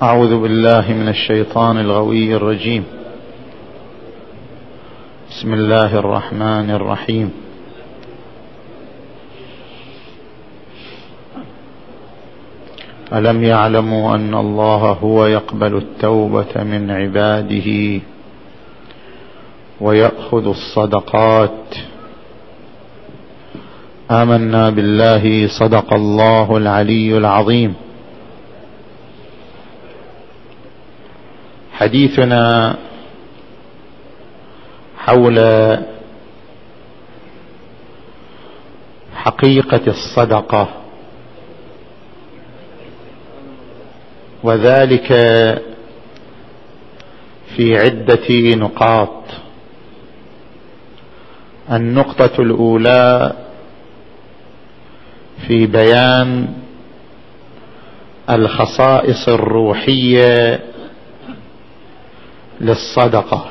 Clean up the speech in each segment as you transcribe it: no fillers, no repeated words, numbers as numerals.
أعوذ بالله من الشيطان الغوي الرجيم. بسم الله الرحمن الرحيم. ألم يعلموا أن الله هو يقبل التوبة من عباده ويأخذ الصدقات؟ آمنا بالله، صدق الله العلي العظيم. حديثنا حول حقيقة الصدقة، وذلك في عدة نقاط. النقطة الأولى في بيان الخصائص الروحية للصدقة.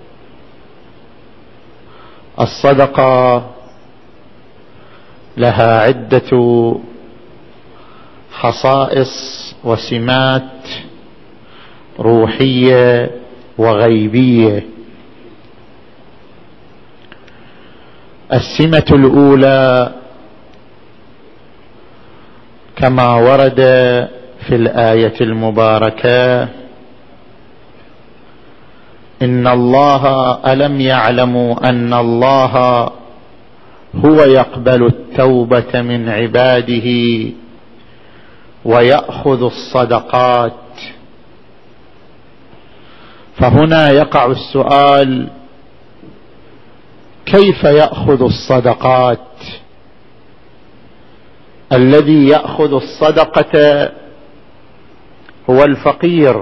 الصدقة لها عدة خصائص وسمات روحية وغيبية. السمة الأولى كما ورد في الآية المباركة: إن الله ألم يعلموا أن الله هو يقبل التوبة من عباده ويأخذ الصدقات. فهنا يقع السؤال: كيف يأخذ الصدقات؟ الذي يأخذ الصدقة هو الفقير،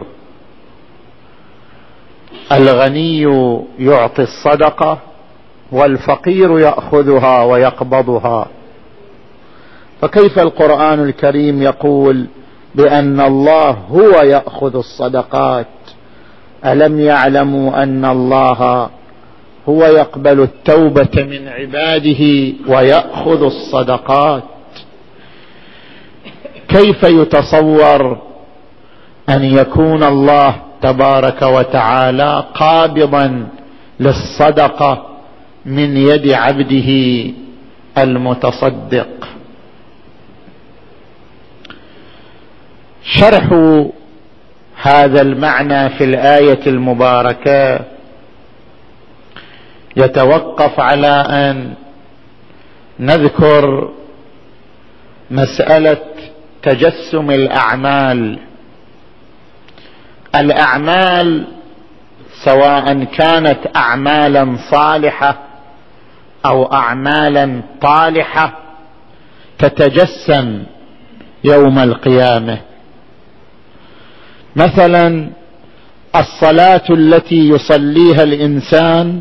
الغني يعطي الصدقة والفقير يأخذها ويقبضها. فكيف القرآن الكريم يقول بأن الله هو يأخذ الصدقات؟ ألم يعلموا أن الله هو يقبل التوبة من عباده ويأخذ الصدقات؟ كيف يتصور أن يكون الله تبارك وتعالى قابضا للصدقة من يد عبده المتصدق؟ شرح هذا المعنى في الآية المباركة يتوقف على أن نذكر مسألة تجسم الأعمال. الأعمال سواء كانت أعمالا صالحة أو أعمالا طالحة تتجسم يوم القيامة. مثلا الصلاة التي يصليها الإنسان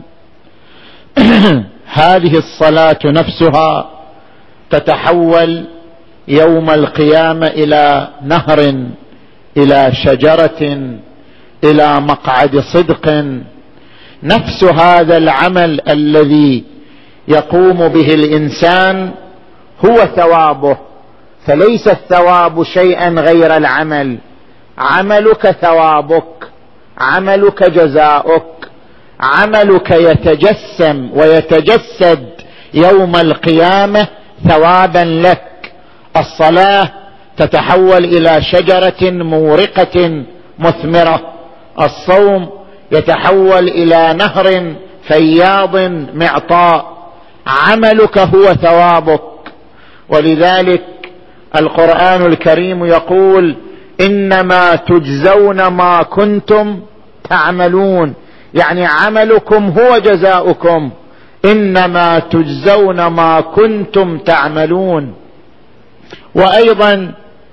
هذه الصلاة نفسها تتحول يوم القيامة إلى نهر، إلى شجرة، إلى مقعد صدق. نفس هذا العمل الذي يقوم به الإنسان هو ثوابه، فليس الثواب شيئا غير العمل. عملك ثوابك، عملك جزاؤك، عملك يتجسم ويتجسد يوم القيامة ثوابا لك. الصلاة تتحول إلى شجرة مورقة مثمرة، الصوم يتحول إلى نهر فياض معطاء. عملك هو ثوابك. ولذلك القرآن الكريم يقول: إنما تجزون ما كنتم تعملون، يعني عملكم هو جزاؤكم. إنما تجزون ما كنتم تعملون. وأيضا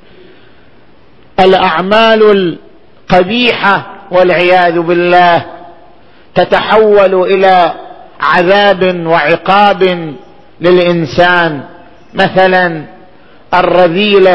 الأعمال القبيحة والعياذ بالله تتحول إلى عذاب وعقاب للإنسان. مثلا الرذيلة،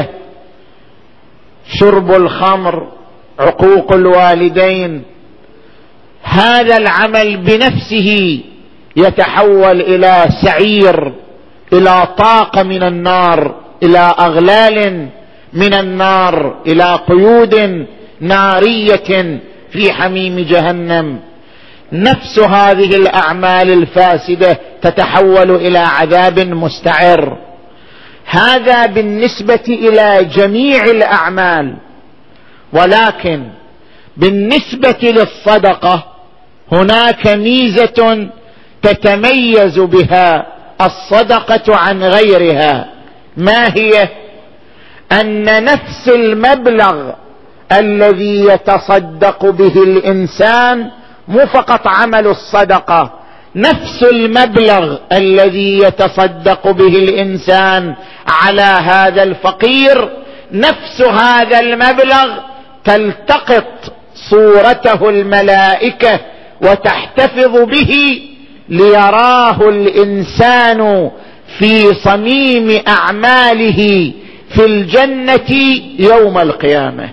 شرب الخمر، عقوق الوالدين، هذا العمل بنفسه يتحول إلى سعير، إلى طاقة من النار، إلى أغلال من النار، إلى قيود نارية في حميم جهنم. نفس هذه الأعمال الفاسدة تتحول إلى عذاب مستعر. هذا بالنسبة إلى جميع الأعمال. ولكن بالنسبة للصدقة هناك ميزة تتميز بها الصدقة عن غيرها. ما هي؟ أن نفس المبلغ الذي يتصدق به الإنسان مو فقط عمل الصدقة، نفس المبلغ الذي يتصدق به الإنسان على هذا الفقير، نفس هذا المبلغ تلتقط صورته الملائكة وتحتفظ به ليراه الإنسان في صميم أعماله في الجنة يوم القيامة.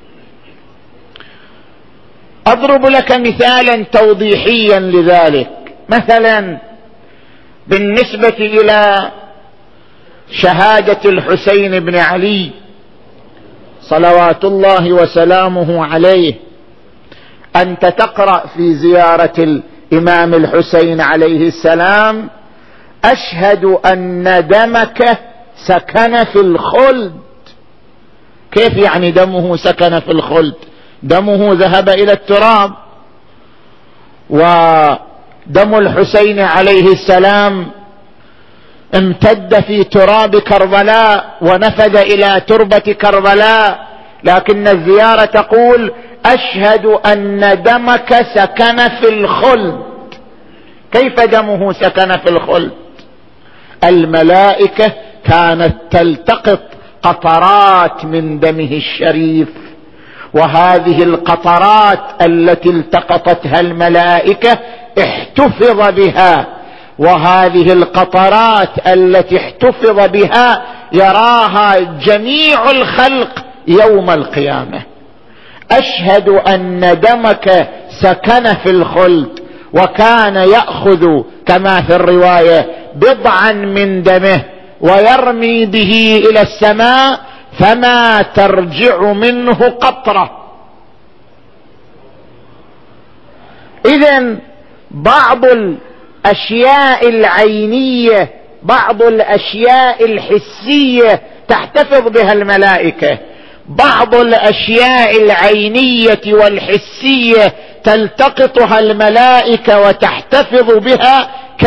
أضرب لك مثالا توضيحيا لذلك. مثلا بالنسبة إلى شهادة الحسين بن علي صلوات الله وسلامه عليه، أنت تقرأ في زيارة الإمام الحسين عليه السلام: أشهد أن دمك سكن في الخلد. كيف يعني دمه سكن في الخلد؟ دمه ذهب إلى التراب، ودم الحسين عليه السلام امتد في تراب كربلاء ونفذ إلى تربة كربلاء، لكن الزيارة تقول: أشهد أن دمك سكن في الخلد. كيف دمه سكن في الخلد؟ الملائكة كانت تلتقط قطرات من دمه الشريف، وهذه القطرات التي التقطتها الملائكة احتفظ بها، وهذه القطرات التي احتفظ بها يراها جميع الخلق يوم القيامة. أشهد أن دمك سكن في الخلد. وكان يأخذ كما في الرواية بضعا من دمه ويرمي به إلى السماء فما ترجع منه قطرة. إذن بعض الأشياء العينية، بعض الأشياء الحسية تحتفظ بها الملائكة، بعض الأشياء العينية والحسية تلتقطها الملائكة وتحتفظ بها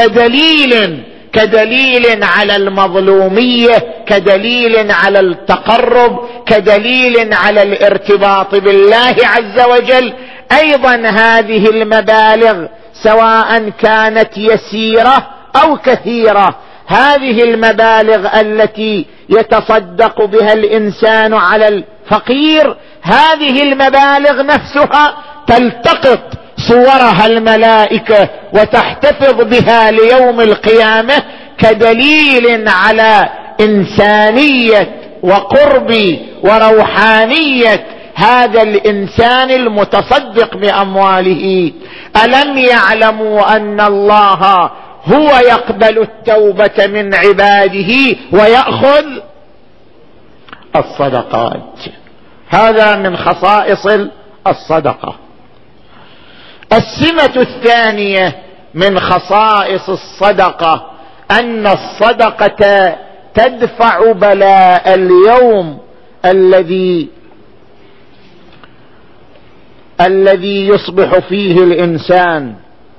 كدليل على المظلومية، كدليل على التقرب، كدليل على الارتباط بالله عز وجل. أيضا هذه المبالغ سواء كانت يسيرة أو كثيرة، هذه المبالغ التي يتصدق بها الإنسان على الفقير، هذه المبالغ نفسها تلتقط صورها الملائكة وتحتفظ بها ليوم القيامة كدليل على إنسانية وقرب وروحانية هذا الإنسان المتصدق بأمواله. ألم يعلموا أن الله هو يقبل التوبة من عباده ويأخذ الصدقات؟ هذا من خصائص الصدقة. السمة الثانية من خصائص الصدقة أن الصدقة تدفع بلاء اليوم الذي يصبح فيه الإنسان.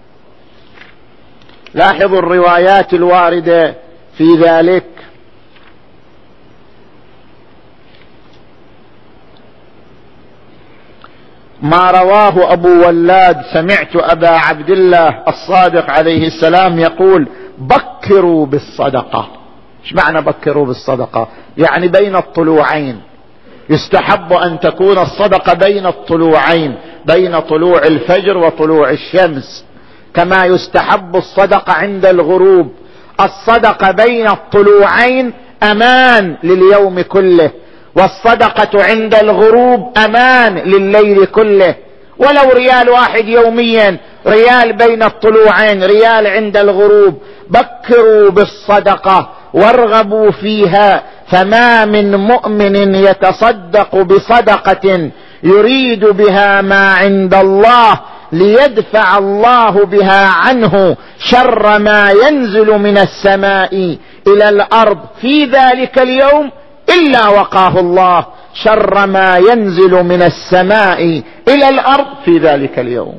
لاحظوا الروايات الواردة في ذلك. ما رواه أبو ولاد: سمعت أبا عبد الله الصادق عليه السلام يقول: بكروا بالصدقة. ايش معنى بكروا بالصدقة؟ يعني بين الطلوعين. يستحب أن تكون الصدقة بين الطلوعين، بين طلوع الفجر وطلوع الشمس، كما يستحب الصدقة عند الغروب. الصدقة بين الطلوعين أمان لليوم كله، والصدقة عند الغروب أمان لليل كله. ولو ريال واحد يوميا، ريال بين الطلوعين، ريال عند الغروب. بكروا بالصدقة وارغبوا فيها، فما من مؤمن يتصدق بصدقة يريد بها ما عند الله ليدفع الله بها عنه شر ما ينزل من السماء إلى الأرض في ذلك اليوم، إلا وقاه الله شر ما ينزل من السماء إلى الأرض في ذلك اليوم.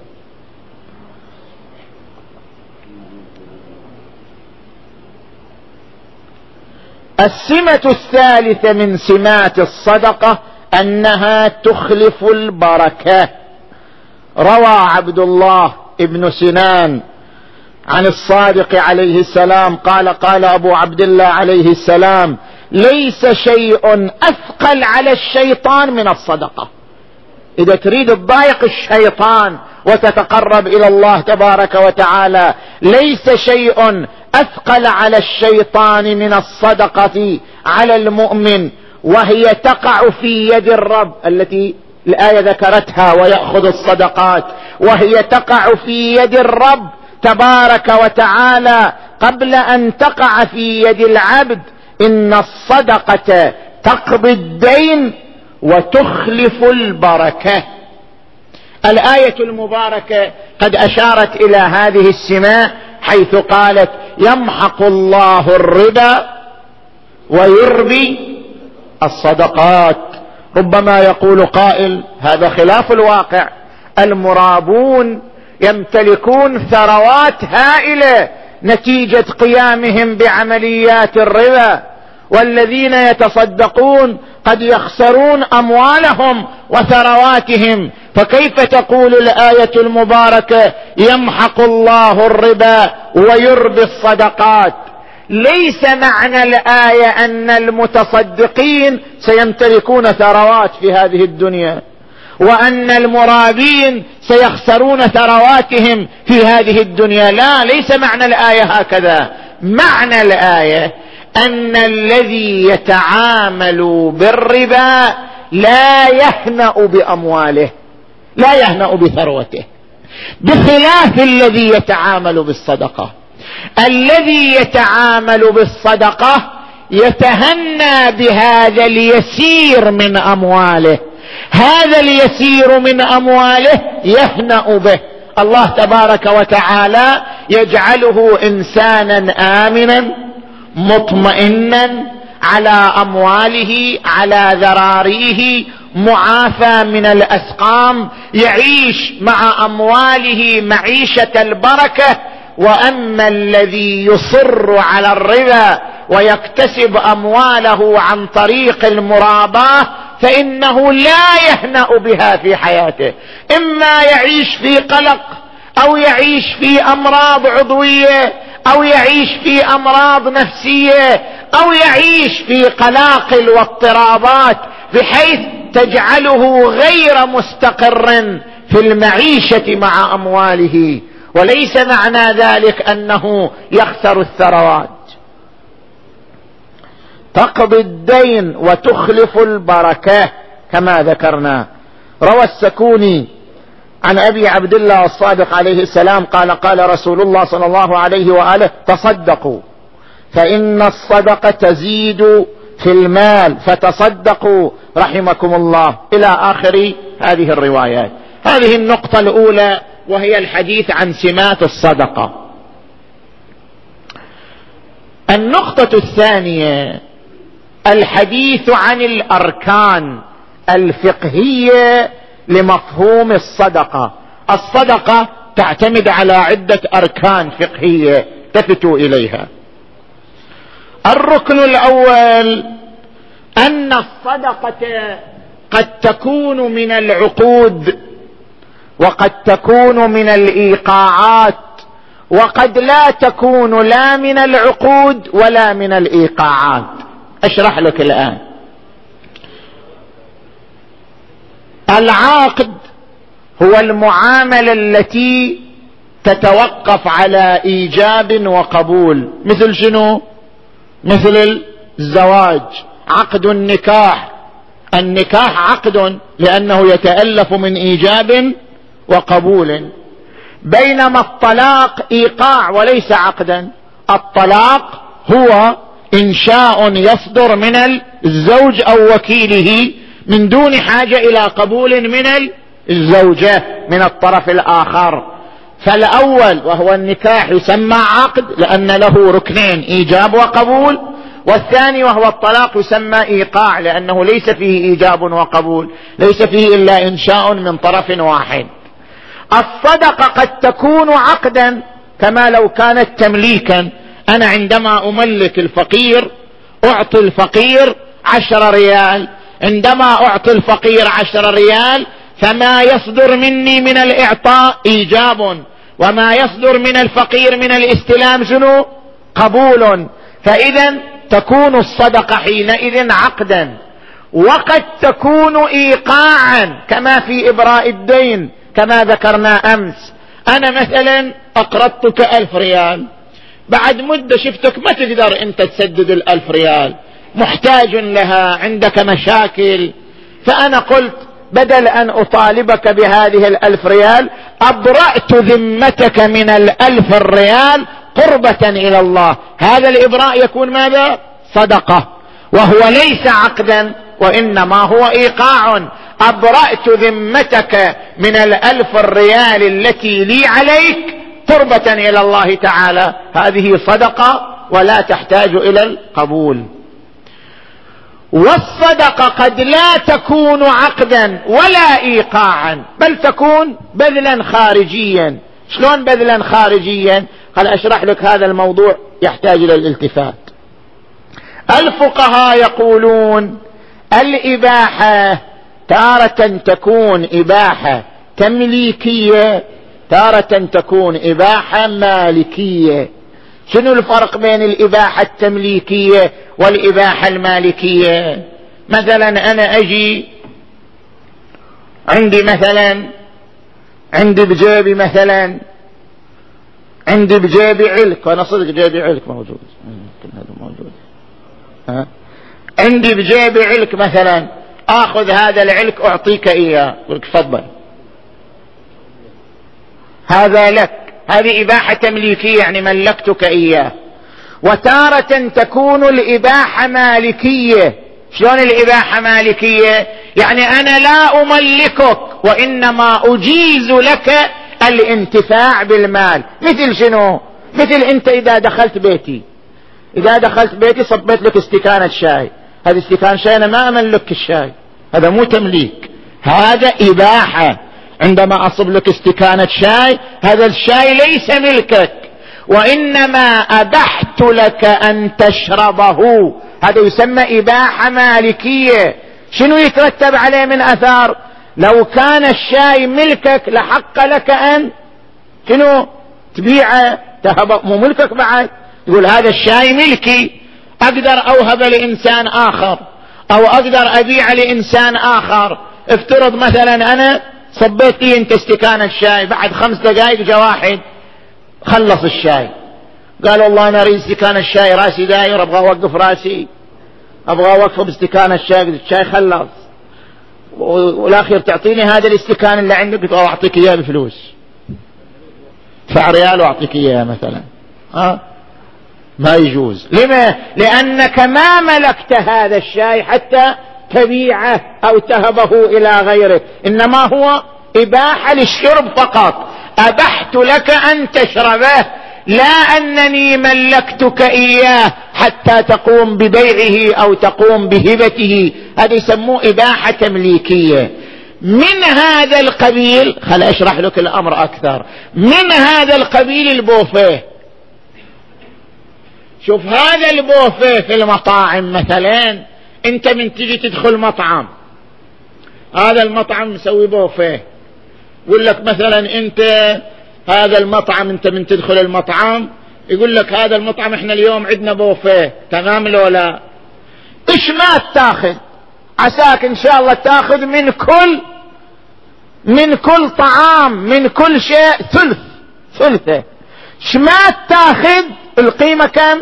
السمة الثالثة من سمات الصدقة أنها تخلف البركة. روى عبد الله ابن سنان عن الصادق عليه السلام قال: قال أبو عبد الله عليه السلام: ليس شيء أثقل على الشيطان من الصدقة. إذا تريد تضايق الشيطان وتتقرب إلى الله تبارك وتعالى، ليس شيء أثقل على الشيطان من الصدقة على المؤمن، وهي تقع في يد الرب التي الآية ذكرتها ويأخذ الصدقات، وهي تقع في يد الرب تبارك وتعالى قبل أن تقع في يد العبد. إن الصدقة تقضي الدين وتخلف البركة. الآية المباركة قد أشارت إلى هذه السماء حيث قالت: يمحق الله الربا ويربي الصدقات. ربما يقول قائل: هذا خلاف الواقع، المرابون يمتلكون ثروات هائلة نتيجة قيامهم بعمليات الربا، والذين يتصدقون قد يخسرون أموالهم وثرواتهم، فكيف تقول الآية المباركة: يمحق الله الربا ويربي الصدقات؟ ليس معنى الآية أن المتصدقين سيمتلكون ثروات في هذه الدنيا، وأن المرابين سيخسرون ثرواتهم في هذه الدنيا. لا، ليس معنى الآية هكذا. معنى الآية أن الذي يتعامل بالربا لا يهنأ بأمواله، لا يهنأ بثروته، بخلاف الذي يتعامل بالصدقة. الذي يتعامل بالصدقة يتهنى بهذا اليسير من أمواله، هذا اليسير من أمواله يهنأ به. الله تبارك وتعالى يجعله إنسانا آمنا مطمئنا على أمواله، على ذراريه، معافى من الأسقام، يعيش مع أمواله معيشة البركة. وأما الذي يصر على الربا ويكتسب أمواله عن طريق المراباة فإنه لا يهنأ بها في حياته، إما يعيش في قلق، أو يعيش في أمراض عضوية، أو يعيش في أمراض نفسية، أو يعيش في قلاقل واضطرابات بحيث تجعله غير مستقر في المعيشة مع أمواله. وليس معنى ذلك أنه يخسر الثروات. تقضي الدين وتخلف البركة كما ذكرنا. روى السكوني عن أبي عبد الله الصادق عليه السلام قال: قال رسول الله صلى الله عليه وآله: تصدقوا فإن الصدقة تزيد في المال فتصدقوا رحمكم الله، إلى آخر هذه الروايات. هذه النقطة الأولى، وهي الحديث عن سمات الصدقة. النقطة الثانية الحديث عن الأركان الفقهية لمفهوم الصدقة. الصدقة تعتمد على عدة أركان فقهية التفتوا إليها. الركن الأول أن الصدقة قد تكون من العقود، وقد تكون من الإيقاعات، وقد لا تكون لا من العقود ولا من الإيقاعات. أشرح لك الآن. العقد هو المعاملة التي تتوقف على إيجاب وقبول، مثل شنو؟ مثل الزواج، عقد النكاح. النكاح عقد لأنه يتألف من إيجاب وقبول، بينما الطلاق إيقاع وليس عقدا. الطلاق هو إنشاء يصدر من الزوج أو وكيله من دون حاجة إلى قبول من الزوجة من الطرف الآخر. فالأول وهو النكاح يسمى عقد لأن له ركنين إيجاب وقبول، والثاني وهو الطلاق يسمى إيقاع لأنه ليس فيه إيجاب وقبول، ليس فيه إلا إنشاء من طرف واحد. الصدقة قد تكون عقدا كما لو كانت تمليكا. أنا عندما أملك الفقير أعطي الفقير 10 ريال، عندما أعطي الفقير 10 ريال فما يصدر مني من الإعطاء إيجاب، وما يصدر من الفقير من الاستلام شنو؟ قبول. فإذا تكون الصدقة حينئذ عقدا، وقد تكون إيقاعا كما في إبراء الدين كما ذكرنا أمس. أنا مثلا أقرضتك 1000 ريال، بعد مدة شفتك ما تقدر أنت تسدد 1000 ريال، محتاج لها، عندك مشاكل، فأنا قلت بدل أن أطالبك بهذه 1000 ريال أبرأت ذمتك من 1000 ريال قربة إلى الله. هذا الإبراء يكون ماذا؟ صدقة، وهو ليس عقدا وإنما هو إيقاع. أبرأت ذمتك من 1000 ريال التي لي عليك قربة إلى الله تعالى، هذه صدقة ولا تحتاج إلى القبول. والصدقة قد لا تكون عقدا ولا إيقاعا، بل تكون بذلا خارجيا. شلون بذلا خارجيا؟ قال أشرح لك هذا الموضوع يحتاج إلى الالتفات. الفقهاء يقولون الإباحة تارة تكون إباحة تمليكية، تارة تكون إباحة مالكية. شنو الفرق بين الإباحة التمليكية والإباحة المالكية؟ مثلا أنا أجي عندي بجيبي عندي بجيبي علك، وأنا صدق جيبي علك موجود، عندي بجيبي علك مثلا، آخذ هذا العلك أعطيك إياه، أقول لك تفضل هذا لك، هذه إباحة تمليكية يعني ملكتك إياه. وتارة تكون الإباحة مالكية. شلون الإباحة مالكية؟ يعني أنا لا أملكك وإنما أجيز لك الانتفاع بالمال. مثل شنو؟ مثل أنت إذا دخلت بيتي صبيت لك استكانة شاي، هذا استكان شاي أنا ما أملك الشاي، هذا مو تمليك، هذا إباحة. عندما أصب لك استكانة شاي هذا الشاي ليس ملكك، وإنما أبحت لك أن تشربه، هذا يسمى إباحة مالكية. شنو يترتب عليه من أثار؟ لو كان الشاي ملكك لحق لك أن شنو تبيعه، تهبه، مو ملكك بعد، يقول هذا الشاي ملكي، أقدر أوهب لإنسان آخر أو أقدر أبيع لإنسان آخر. افترض مثلا أنا صبيت لي انت استكان الشاي، بعد 5 دقائق جاء واحد خلص الشاي، قال والله انا اريد استكان الشاي، راسي داير، ابغى اوقف راسي، ابغى اوقف باستكان الشاي خلص، والاخير تعطيني هذا الاستكان اللي عندك، قلت اعطيك اياه بفلوس، ادفع ريال واعطيك اياه مثلا، ما يجوز. لما؟ لانك ما ملكت هذا الشاي حتى تبيعه أو تهبه إلى غيرك، إنما هو إباحة للشرب فقط، أبحت لك أن تشربه، لا أنني ملكتك إياه حتى تقوم ببيعه أو تقوم بهبته، هذا يسموه إباحة تمليكية. من هذا القبيل، خل أشرح لك الأمر أكثر، من هذا القبيل البوفيه. شوف هذا البوفيه في المطاعم مثلا، انت من تجي تدخل مطعم، هذا المطعم مسوي بوفيه، يقول لك مثلا انت هذا المطعم، انت من تدخل المطعم يقول لك هذا المطعم احنا اليوم عندنا بوفيه، تمام لو لا؟ ايش ما تاخذ؟ عساك ان شاء الله تاخذ من كل طعام، من كل شيء ثلثه. ايش ما تاخذ؟ القيمة كم؟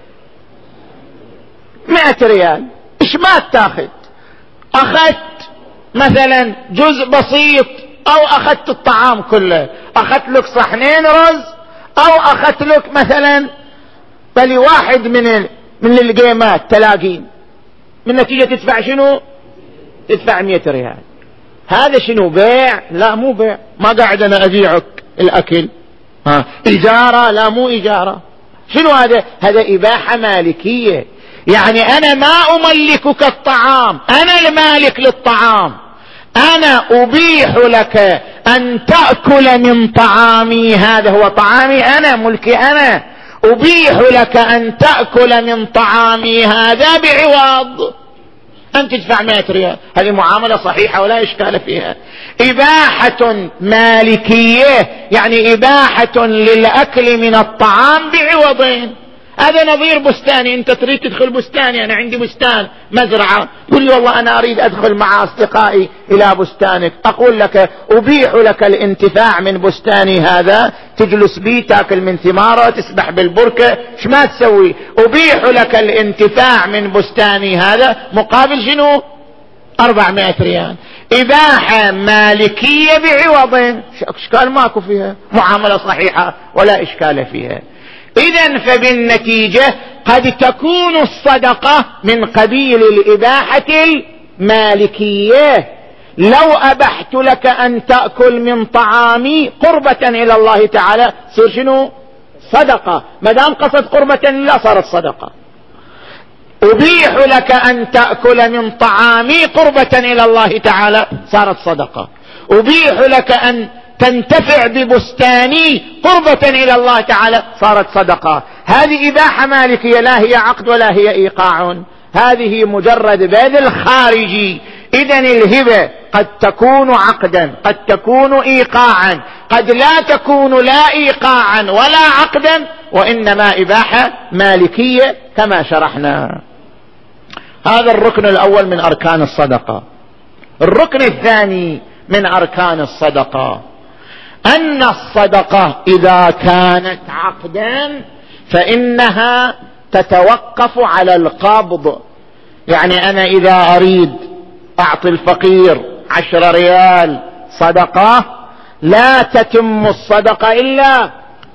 100 ريال. ايش ما تاخذ؟ اخذت مثلا جزء بسيط او اخذت الطعام كله، اخذت لك 2 صحن رز او اخذت لك مثلا بل واحد من القيمات تلاقين، من نتيجة تدفع شنو؟ تدفع 100 ريال. هذا شنو بيع؟ لا مو بيع، ما قاعد أنا أبيعك الأكل. إجارة؟ لا مو إجارة. شنو هذا؟ هذا إباحة مالكية، يعني أنا ما أملكك الطعام، أنا المالك للطعام، أنا أبيح لك أن تأكل من طعامي، هذا هو طعامي أنا، ملكي أنا، أبيح لك أن تأكل من طعامي هذا بعوض أن تدفع 100 ريال. هذه معاملة صحيحة ولا إشكال فيها. إباحة مالكية يعني إباحة للأكل من الطعام بعوضين. هذا نظير بستاني، أنت تريد تدخل بستاني، أنا عندي بستان مزرعة، تقول لي والله أنا أريد أدخل مع أصدقائي إلى بستانك، أقول لك أبيح لك الانتفاع من بستاني هذا، تجلس بي تأكل من ثماره، تسبح بالبركة، إيش ما تسوي؟ أبيح لك الانتفاع من بستاني هذا مقابل شنو؟ 400 ريال. إباحة مالكية بعوضين، إشكال ماكو فيها، معاملة صحيحة ولا إشكال فيها. إذن فبالنتيجة قد تكون الصدقة من قبيل الإباحة المالكية. لو أبحت لك أن تأكل من طعامي قربة إلى الله تعالى صير شنو؟ صدقة، مدام قصد قربة لله صارت صدقة. أبيح لك أن تأكل من طعامي قربة إلى الله تعالى صارت صدقة. أبيح لك أن تنتفع ببستاني قربة إلى الله تعالى صارت صدقة. هذه إباحة مالكية، لا هي عقد ولا هي إيقاع، هذه مجرد بذل خارجي. إذن الهبة قد تكون عقدا، قد تكون إيقاعا، قد لا تكون لا إيقاعا ولا عقدا، وإنما إباحة مالكية كما شرحنا. هذا الركن الأول من أركان الصدقة. الركن الثاني من أركان الصدقة أن الصدقة إذا كانت عقدا فإنها تتوقف على القبض. يعني أنا إذا أريد أعطي الفقير 10 ريال صدقة، لا تتم الصدقة إلا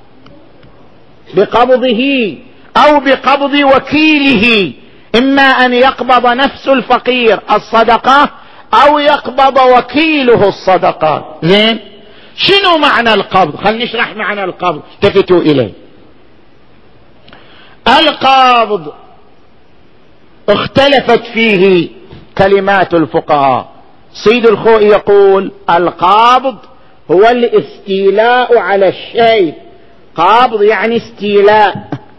بقبضه أو بقبض وكيله، إما أن يقبض نفس الفقير الصدقة أو يقبض وكيله الصدقة. زين، شنو معنى القبض؟ خلينا نشرح معنى القبض، التفتوا إليه. القبض اختلفت فيه كلمات الفقهاء. سيد الخوئي يقول القابض هو الاستيلاء على الشيء، قابض يعني استيلاء.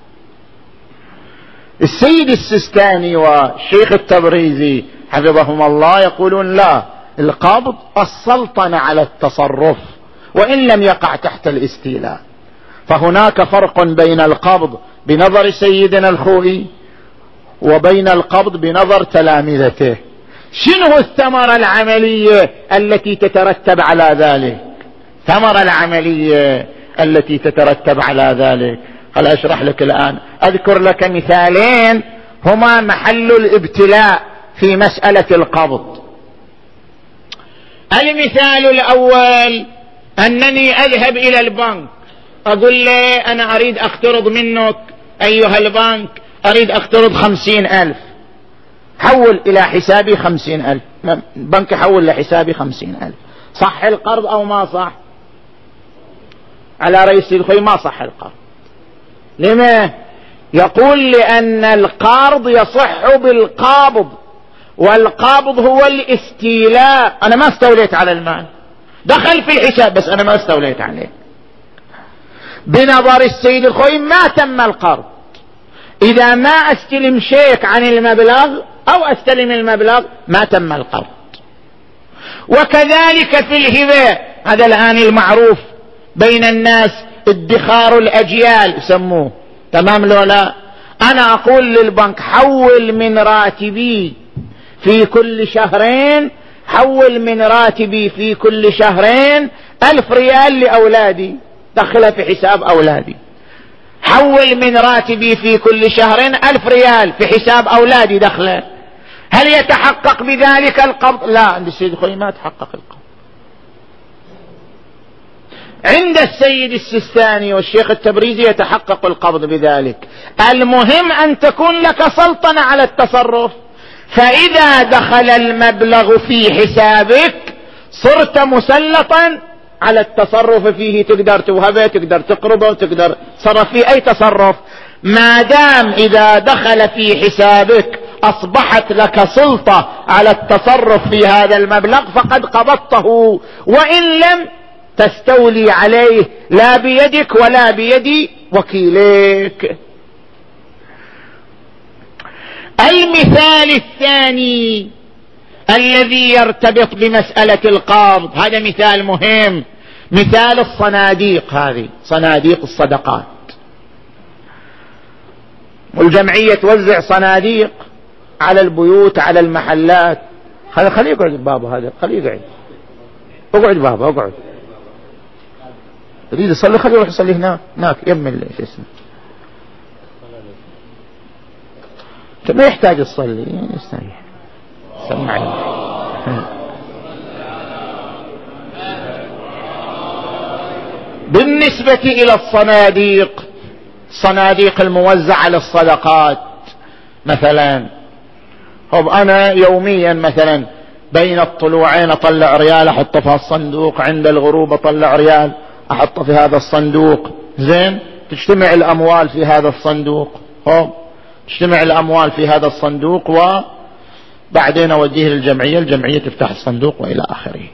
السيد السستاني والشيخ التبريزي حفظهم الله يقولون لا، القابض السلطنة على التصرف وإن لم يقع تحت الاستيلاء. فهناك فرق بين القبض بنظر سيدنا الخوئي وبين القبض بنظر تلامذته. شنو الثمرة العملية التي تترتب على ذلك؟ ثمرة العملية التي تترتب على ذلك هل أشرح لك الآن. أذكر لك مثالين هما محل الابتلاء في مسألة القبض. المثال الأول أنني أذهب إلى البنك أقول له أنا أريد أقترض منك أيها البنك، أريد أقترض 50,000، حول إلى حسابي 50,000. البنك يحول لحسابي 50,000. صح القرض أو ما صح؟ على رئيس الخوي ما صح القرض. لما؟ يقول لأن القرض يصح بالقابض، والقابض هو الاستيلاء. أنا ما استوليت على المال، دخل في الحساب بس أنا ما استوليت عليه. بنظر السيد الخوي ما تم القرض إذا ما أستلم شيك عن المبلغ أو أستلم المبلغ ما تم القرض. وكذلك في الهبة، هذا الآن المعروف بين الناس ادخار الأجيال يسموه، تمام لو لا؟ أنا أقول للبنك حول من راتبي في كل شهرين، حول من راتبي في كل شهرين 1000 ريال لأولادي، دخلها في حساب أولادي. حول من راتبي في كل شهرين 1000 ريال في حساب أولادي دخله. هل يتحقق بذلك القبض؟ لا، عند السيد الخوئي ما تحقق القبض. عند السيد السستاني والشيخ التبريزي يتحقق القبض بذلك. المهم أن تكون لك سلطنة على التصرف. فإذا دخل المبلغ في حسابك صرت مسلطا على التصرف فيه، تقدر توهبه، تقدر تقرضه، تقدر تصرف فيه أي تصرف. ما دام إذا دخل في حسابك أصبحت لك سلطة على التصرف في هذا المبلغ فقد قبضته، وإن لم تستولي عليه لا بيدك ولا بيد وكيلك. المثال الثاني الذي يرتبط بمسألة القبض، هذا مثال مهم، مثال الصناديق، هذه صناديق الصدقات. والجمعية توزع صناديق على البيوت، على المحلات. خليه يقعد بابا، هذا خليه يقعد، اقعد بابا اقعد، يريد يصلي خليه يروح يصلي هناك يمل شو اسمه، ما يحتاج تصلي، يستريح. سمعني. بالنسبة إلى الصناديق، صناديق الموزعة على الصدقات مثلا، أنا يوميا مثلا بين الطلوعين أطلع ريال أحطه في الصندوق، عند الغروب أطلع ريال أحطه في هذا الصندوق، زين، تجتمع الأموال في هذا الصندوق، تجتمع الأموال في هذا الصندوق وبعدين أوديه للجمعية، الجمعية تفتح الصندوق وإلى آخره.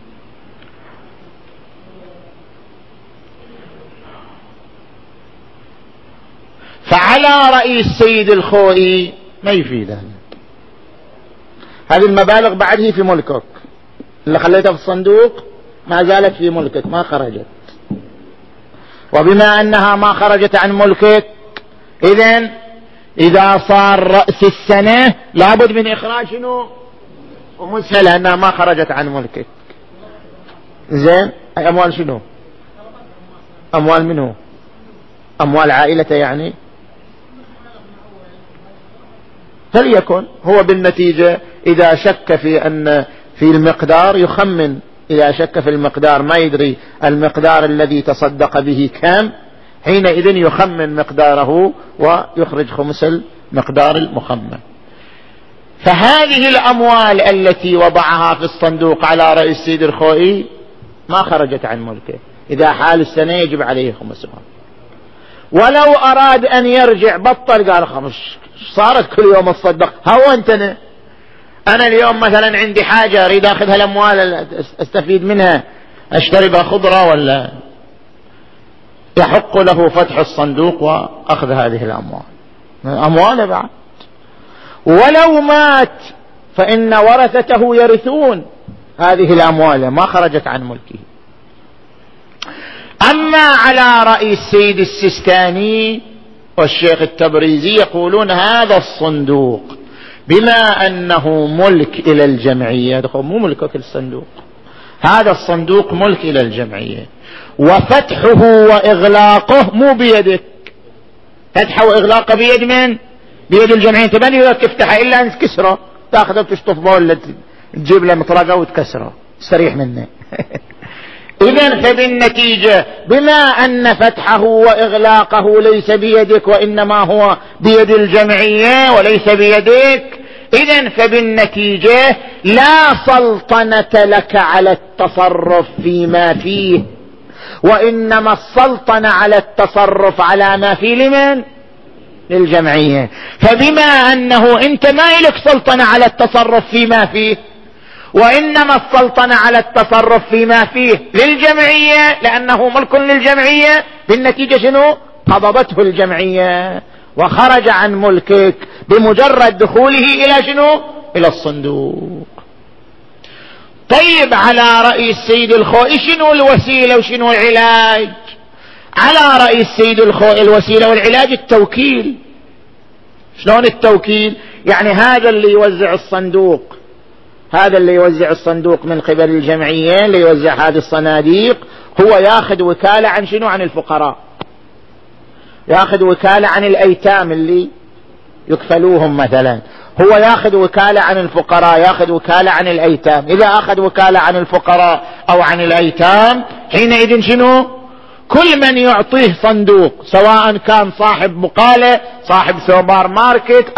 فعلى رأي السيد الخوئي ما يفيد هذه المبالغ، بعد هي في ملكك، اللي خليتها في الصندوق ما زالت في ملكك ما خرجت، وبما أنها ما خرجت عن ملكك إذن إذا صار رأس السنة لابد من إخراج شنو ومسهل، لأنها ما خرجت عن ملكك. زين، أموال شنو؟ أموال منه؟ أموال عائلته يعني. فليكن هو بالنتيجة إذا شك في المقدار يخمن، إذا شك في المقدار ما يدري المقدار الذي تصدق به كم، حينئذ يخمن مقداره ويخرج خمس المقدار المخمن. فهذه الأموال التي وضعها في الصندوق على رأي السيد الخوئي ما خرجت عن ملكه، إذا حال السنة يجب عليه خمسها. ولو أراد أن يرجع بطل، قال خمس صارت كل يوم الصدق، هونتنا أنا اليوم مثلا عندي حاجة أريد أخذ هالأموال أستفيد منها، أشتري بها خضرة ولا، يحق له فتح الصندوق وأخذ هذه الأموال، أموال بعد. ولو مات فإن ورثته يرثون هذه الأموال ما خرجت عن ملكه. أما على رأي السيد السيستاني والشيخ التبريزي يقولون هذا الصندوق بما أنه ملك إلى الجمعية، مو ملكك الصندوق، هذا الصندوق ملك إلى الجمعية، وفتحه وإغلاقه مو بيدك، فتحه وإغلاقه بيد من؟ بيد الجمعية. انت ما يقدر تفتحه إلا أن تكسره، تأخذه وتشطف ولا تجيب له مطرقة وتكسره تستريح منه. إذن فبالنتيجة بما أن فتحه وإغلاقه ليس بيدك وإنما هو بيد الجمعية وليس بيدك، إذن فبالنتيجة لا سلطنة لك على التصرف فيما فيه، وإنما السلطنة على التصرف على ما فيه لمن؟ للجمعية. فبما أنه أنت ما لك سلطنة على التصرف فيما فيه، وإنما السلطنة على التصرف فيما فيه للجمعية لأنه ملك للجمعية، بالنتيجة شنو؟ قبضته الجمعية وخرج عن ملكك بمجرد دخوله إلى شنو؟ إلى الصندوق. طيب على رأي السيد الخوئي شنو الوسيلة وشنو العلاج؟ على رأي السيد الخوئي الوسيلة والعلاج التوكيل. شلون التوكيل؟ يعني هذا اللي يوزع الصندوق، هذا اللي يوزع الصندوق من قبل الجمعية اللي يوزع هذه الصناديق، هو ياخذ وكالة عن شنو؟ عن الفقراء، ياخذ وكالة عن الأيتام اللي يكفلوهم مثلا، هو ياخذ وكالة عن الفقراء، ياخذ وكالة عن الأيتام. إذا أخذ وكالة عن الفقراء أو عن الأيتام حينئذ شنو؟ كل من يعطيه صندوق، سواء كان صاحب بقالة، صاحب سوبر ماركت، أو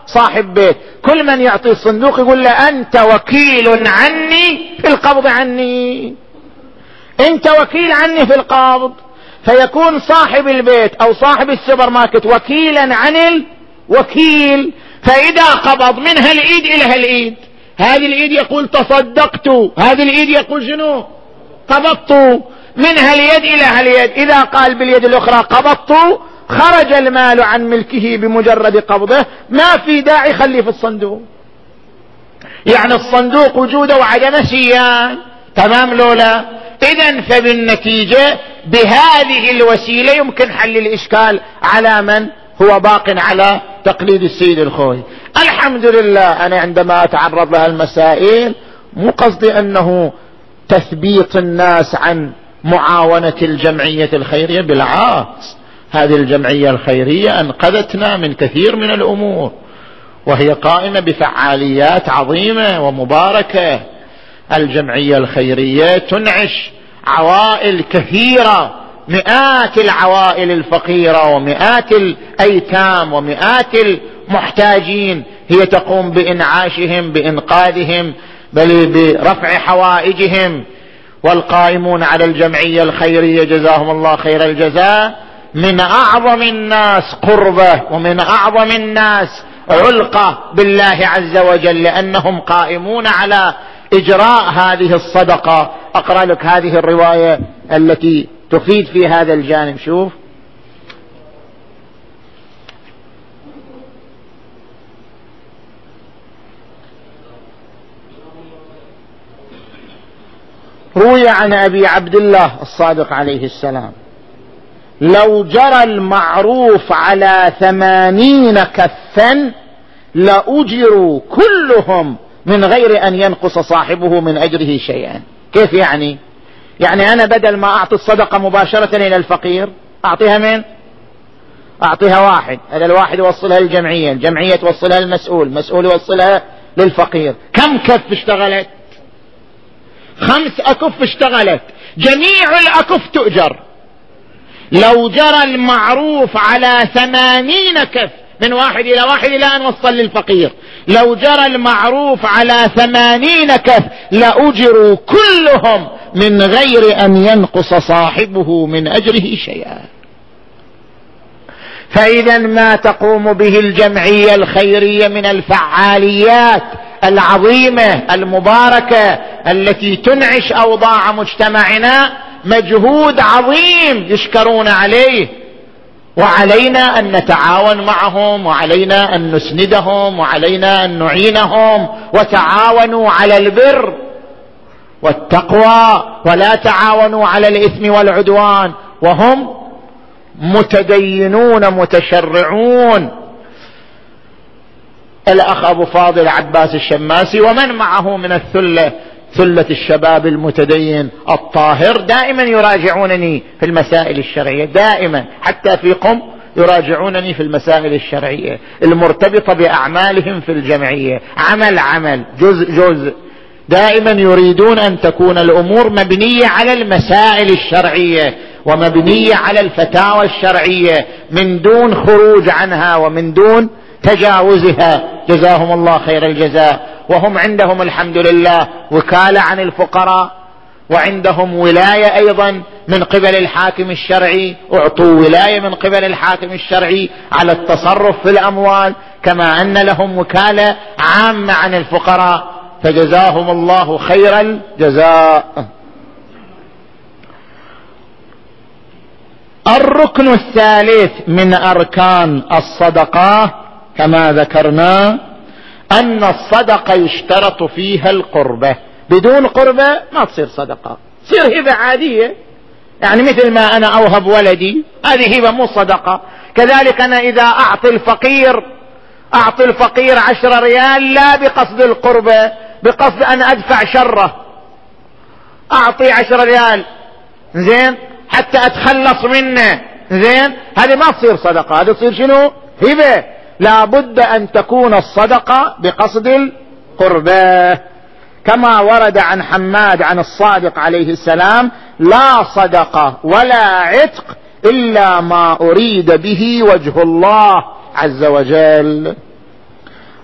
صاحب بيت، كل من يعطي الصندوق يقول له أنت وكيل عني في القبض عني، أنت وكيل عني في القبض. فيكون صاحب البيت أو صاحب السوبر ماركت وكيلا عن الوكيل، فإذا قبض من هالإيد إلى هالإيد، هذه الإيد يقول تصدقت، هذه الإيد يقول شنو؟ قبضت، من هاليد إلى هاليد. إذا قال باليد الأخرى قبضت خرج المال عن ملكه بمجرد قبضه، ما في داعي خليه في الصندوق. يعني الصندوق وجوده وعدمه سيان، تمام لولا؟ إذن فبالنتيجة بهذه الوسيلة يمكن حل الإشكال على من هو باق على تقليد السيد الخوي. الحمد لله أنا عندما أتعرض لها المسائل مو قصدي أنه تثبيط الناس عن معاونة الجمعية الخيرية، بالعكس، هذه الجمعية الخيرية أنقذتنا من كثير من الأمور، وهي قائمة بفعاليات عظيمة ومباركة. الجمعية الخيرية تنعش عوائل كثيرة، مئات العوائل الفقيرة ومئات الأيتام ومئات المحتاجين، هي تقوم بإنعاشهم بإنقاذهم بل برفع حوائجهم. والقائمون على الجمعية الخيرية جزاهم الله خير الجزاء من أعظم الناس قربة ومن أعظم الناس علقة بالله عز وجل، لأنهم قائمون على إجراء هذه الصدقة. أقرأ لك هذه الرواية التي تفيد في هذا الجانب. شوف، روي عن أبي عبد الله الصادق عليه السلام: لو جرى المعروف على 80 كفا لأجروا كلهم من غير أن ينقص صاحبه من أجره شيئا. كيف يعني؟ يعني أنا بدل ما أعطي الصدقة مباشرة إلى الفقير أعطيها من؟ أعطيها واحد، هذا الواحد يوصلها للجمعية، الجمعية توصلها للمسؤول، المسؤول يوصلها للفقير. كم كف اشتغلت؟ 5 أكف اشتغلت، جميع الأكف تؤجر. لو جرى المعروف على 80 كف، من واحد إلى واحد إلى أن وصل للفقير، لو جرى المعروف على 80 كف لأجروا كلهم من غير أن ينقص صاحبه من أجره شيئا. فإذا ما تقوم به الجمعية الخيرية من الفعاليات العظيمة المباركة التي تنعش أوضاع مجتمعنا مجهود عظيم يشكرون عليه، وعلينا أن نتعاون معهم، وعلينا أن نسندهم، وعلينا أن نعينهم. وتعاونوا على البر والتقوى ولا تعاونوا على الإثم والعدوان، وهم متدينون متشرعون. الأخ أبو فاضل عباس الشماسي ومن معه من ثلة الشباب المتدين الطاهر دائما يراجعونني في المسائل الشرعية، دائما حتى في قم يراجعونني في المسائل الشرعية المرتبطة بأعمالهم في الجمعية، عمل جزء. دائما يريدون أن تكون الأمور مبنية على المسائل الشرعية ومبنية على الفتاوى الشرعية من دون خروج عنها ومن دون تجاوزها، جزاهم الله خير الجزاء. وهم عندهم الحمد لله وكالة عن الفقراء، وعندهم ولاية أيضا من قبل الحاكم الشرعي، أعطوا ولاية من قبل الحاكم الشرعي على التصرف في الأموال، كما أن لهم وكالة عامة عن الفقراء، فجزاهم الله خير الجزاء. الركن الثالث من أركان الصدقة كما ذكرنا أن الصدقة يشترط فيها القربة، بدون قربة ما تصير صدقة، تصير هبة عادية. يعني مثل ما أنا أوهب ولدي، هذه هبة مو صدقة. كذلك أنا إذا أعطي الفقير 10 ريال لا بقصد القربة، بقصد أن أدفع شره، أعطي 10 ريال زين حتى أتخلص منه زين، هذه ما تصير صدقة، هذه تصير شنو؟ هبة. لا بد أن تكون الصدقة بقصد القربة، كما ورد عن حماد عن الصادق عليه السلام: لا صدقة ولا عتق إلا ما أريد به وجه الله عز وجل.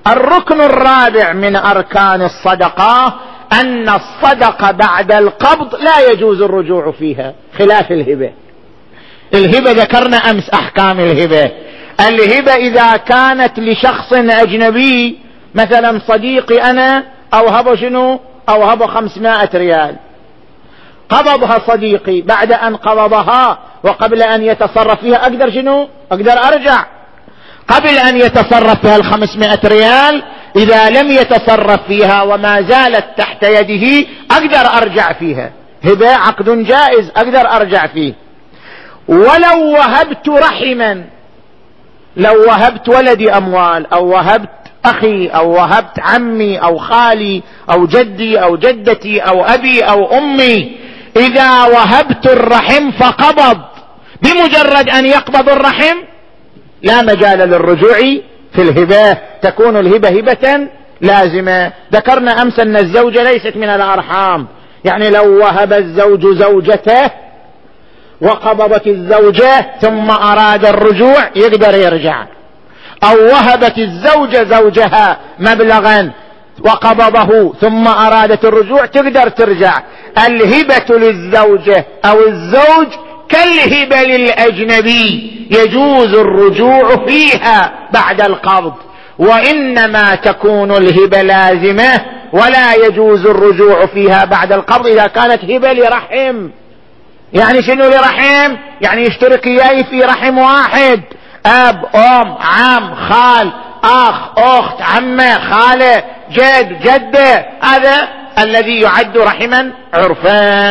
الركن الرابع من أركان الصدقة أن الصدقة بعد القبض لا يجوز الرجوع فيها، خلاف الهبة. الهبة ذكرنا أمس أحكام الهبة. الهبة إذا كانت لشخص أجنبي، مثلا صديقي أنا أوهب شنو؟ أوهب 500 ريال، قبضها صديقي، بعد أن قبضها وقبل أن يتصرف فيها أقدر شنو؟ أقدر أرجع. قبل أن يتصرف فيها 500 ريال إذا لم يتصرف فيها وما زالت تحت يده أقدر أرجع فيها. هبة عقد جائز، أقدر أرجع فيه. ولو وهبت رحما، لو وهبت ولدي أموال، أو وهبت أخي، أو وهبت عمي أو خالي أو جدي أو جدتي أو أبي أو أمي، إذا وهبت الرحم فقبض، بمجرد أن يقبض الرحم لا مجال للرجوع في الهبة، تكون الهبة هبة لازمة. ذكرنا أمس أن الزوجة ليست من الأرحام، يعني لو وهب الزوج زوجته وقبضت الزوجة ثم أراد الرجوع يقدر يرجع، أو وهبت الزوجة زوجها مبلغا وقبضه ثم أرادت الرجوع تقدر ترجع. الهبة للزوجة أو الزوج كالهبة للأجنبي، يجوز الرجوع فيها بعد القبض، وإنما تكون الهبة لازمة ولا يجوز الرجوع فيها بعد القبض إذا كانت هبة لرحم. يعني شنو لرحم؟ يعني يشترك إياه في رحم واحد، أب، أم، عم، خال، أخ، أخت، عمة، خالة، جد، جدة، هذا الذي يعد رحما عرفا.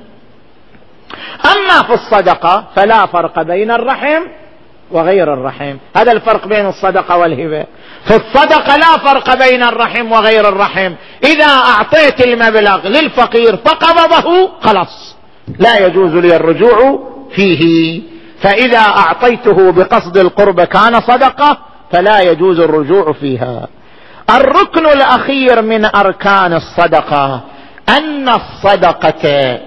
أما في الصدقة فلا فرق بين الرحم وغير الرحم، هذا الفرق بين الصدقة والهبة. في الصدقة لا فرق بين الرحم وغير الرحم، إذا أعطيت المبلغ للفقير فقبضه خلاص لا يجوز لي الرجوع فيه، فإذا أعطيته بقصد القرب كان صدقة فلا يجوز الرجوع فيها. الركن الأخير من أركان الصدقة أن الصدقة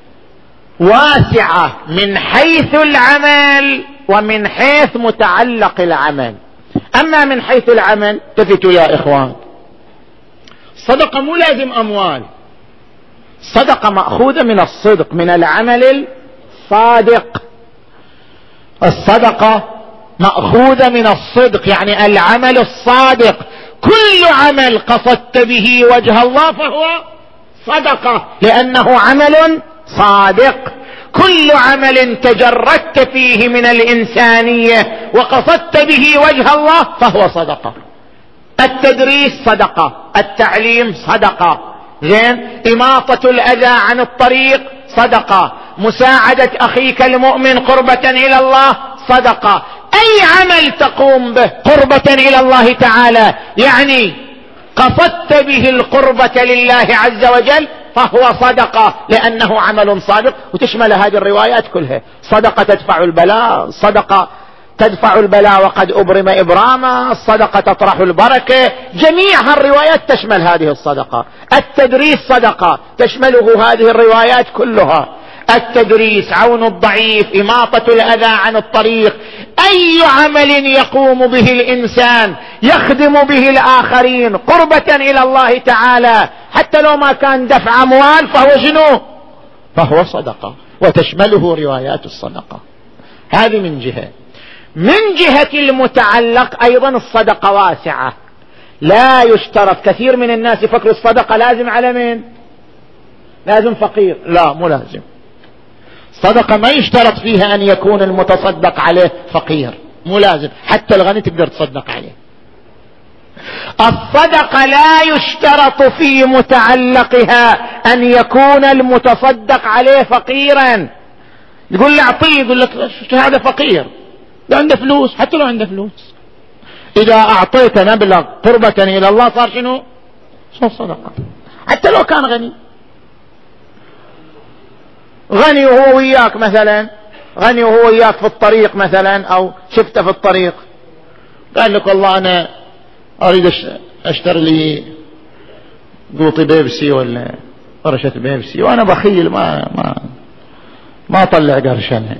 واسعة من حيث العمل ومن حيث متعلق العمل. أما من حيث العمل، تفتوا يا إخوان، الصدقة مو لازم أموال، الصدقة مأخوذة من الصدق، من العمل الصادق. الصدقة مأخوذة من الصدق، يعني العمل الصادق. كل عمل قصدت به وجه الله فهو صدقة لأنه عمل صادق. كل عمل تجردت فيه من الإنسانية وقصدت به وجه الله فهو صدقة. التدريس صدقة، التعليم صدقة، زين، إماطة الأذى عن الطريق صدقة، مساعدة أخيك المؤمن قربة إلى الله صدقة. أي عمل تقوم به قربة إلى الله تعالى يعني قصدت به القربة لله عز وجل فهو صدقة لأنه عمل صادق. وتشمل هذه الروايات كلها، صدقة تدفع البلاء، صدقة تدفع البلاء وقد أبرم إبراما، الصدقة تطرح البركة، جميع الروايات تشمل هذه الصدقة. التدريس صدقة تشمله هذه الروايات كلها. التدريس، عون الضعيف، إماطة الأذى عن الطريق، أي عمل يقوم به الإنسان يخدم به الآخرين قربة إلى الله تعالى حتى لو ما كان دفع أموال فهو شنو؟ فهو صدقة، وتشمله روايات الصدقة. هذه من جهة. من جهة المتعلق أيضا الصدقة واسعة، لا يشترط. كثير من الناس يفكروا الصدقة لازم على من؟ لازم فقير. لا، مو لازم. الصدقة ما يشترط فيها أن يكون المتصدق عليه فقير، مو لازم، حتى الغني تقدر تصدق عليه. الصدقة لا يشترط في متعلقها أن يكون المتصدق عليه فقيرا. يقول له أعطيه، يقول لك هذا فقير، لا عنده فلوس، حتى لو عنده فلوس إذا أعطيت مبلغ قربة إلى الله صار شنو؟ صار صدقة، حتى لو كان غني. غني وهو وياك مثلا، غني وهو وياك في الطريق مثلا، أو شفته في الطريق قال لك والله أنا أريد أشتري لي قوطي بيبسي ولا قرشة بيبسي وأنا بخيل ما أطلع قرشنها.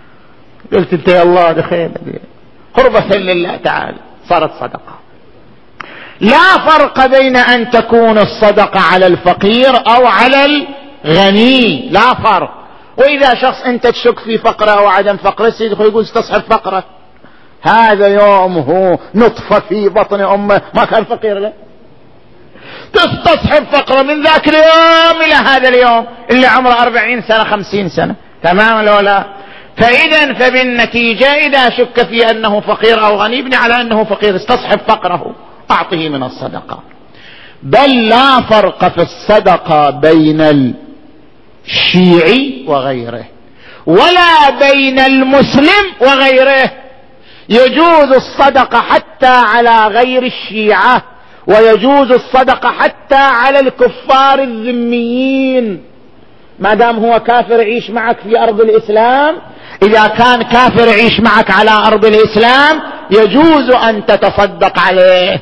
قلت أنت يا الله دخيل قربة لله تعالى، صارت صدقة. لا فرق بين أن تكون الصدقة على الفقير أو على الغني، لا فرق. وإذا شخص أنت تشك في فقره أو عدم فقره يقول استصحب فقره، هذا يوم هو نطفة في بطن أمه ما كان فقير له، تستصحب فقره من ذاك اليوم إلى هذا اليوم اللي عمره 40 سنة 50 سنة، تمام لو لا؟ فإذا فبالنتيجة إذا شك في أنه فقير أو غني ابني على أنه فقير، استصحب فقره أعطه من الصدقة. بل لا فرق في الصدقة بين الشيعي وغيره ولا بين المسلم وغيره، يجوز الصدقة حتى على غير الشيعة، ويجوز الصدقة حتى على الكفار الذميين ما دام هو كافر يعيش معك في أرض الإسلام. إذا كان كافر يعيش معك على أرض الإسلام يجوز أن تتصدق عليه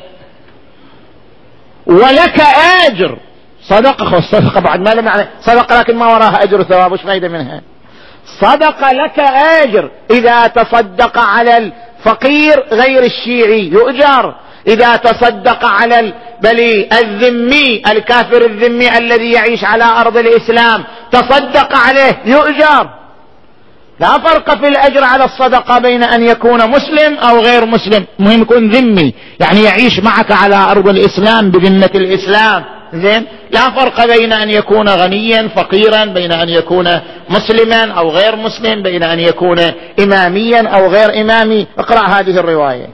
ولك أجر. صدقة الصدقة بعد ما لم يعني صدقة لكن ما وراها أجر وثواب، وش فايدة منها؟ صدقة لك أجر. إذا تصدق على الفقير غير الشيعي يؤجر، إذا تصدق على البلي الذمي الكافر الذمي الذي يعيش على أرض الإسلام تصدق عليه يؤجر. لا فرق في الأجر على الصدقة بين أن يكون مسلم أو غير مسلم، مهم يكون ذمي يعني يعيش معك على أرض الإسلام بذمة الإسلام، زين. لا فرق بين أن يكون غنيا فقيرا، بين أن يكون مسلما أو غير مسلم، بين أن يكون إماميا أو غير إمامي. اقرأ هذه الرواية.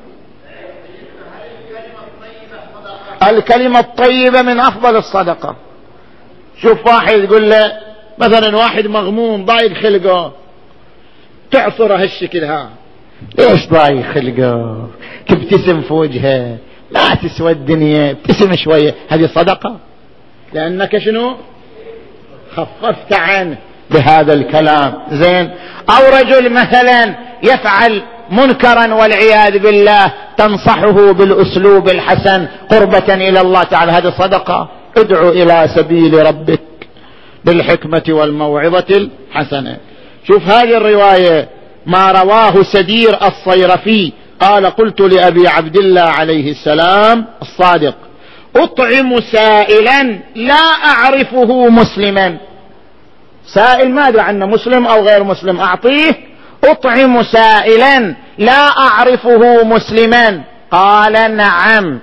الكلمة الطيبة من أفضل الصدقة. شوف واحد يقول له مثلا واحد مغموم ضايق خلقه، تعصره هالشكل، ها ليش ضايق خلقه؟ تبتسم في وجهه، لا تسوى الدنيا، ابتسم شوية، هذه صدقة لأنك شنو؟ خففت عنه بهذا الكلام، زين. أو رجل مثلا يفعل منكرا والعياذ بالله تنصحه بالأسلوب الحسن قربة إلى الله تعالى، هذه صدقة. ادعو إلى سبيل ربك بالحكمة والموعظة الحسنة. شوف هذه الرواية ما رواه سدير الصيرفي قال قلت لأبي عبد الله عليه السلام الصادق أطعم سائلا لا أعرفه مسلما، سائل ما أدري عنه مسلم أو غير مسلم أعطيه، أطعم سائلا لا أعرفه مسلما. قال نعم.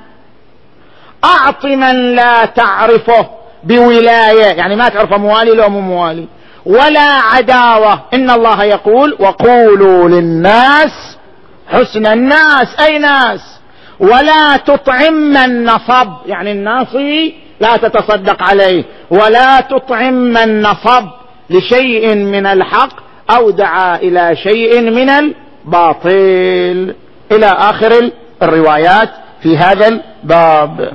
أعط من لا تعرفه بولاية، يعني ما تعرفه موالي لو مو موالي، ولا عداوة. إن الله يقول وقولوا للناس حسنا، الناس أي ناس، ولا تطعم من نصب، يعني الناصي لا تتصدق عليه، ولا تطعم من نصب لشيء من الحق أو دعا إلى شيء من الباطل، إلى آخر الروايات في هذا الباب.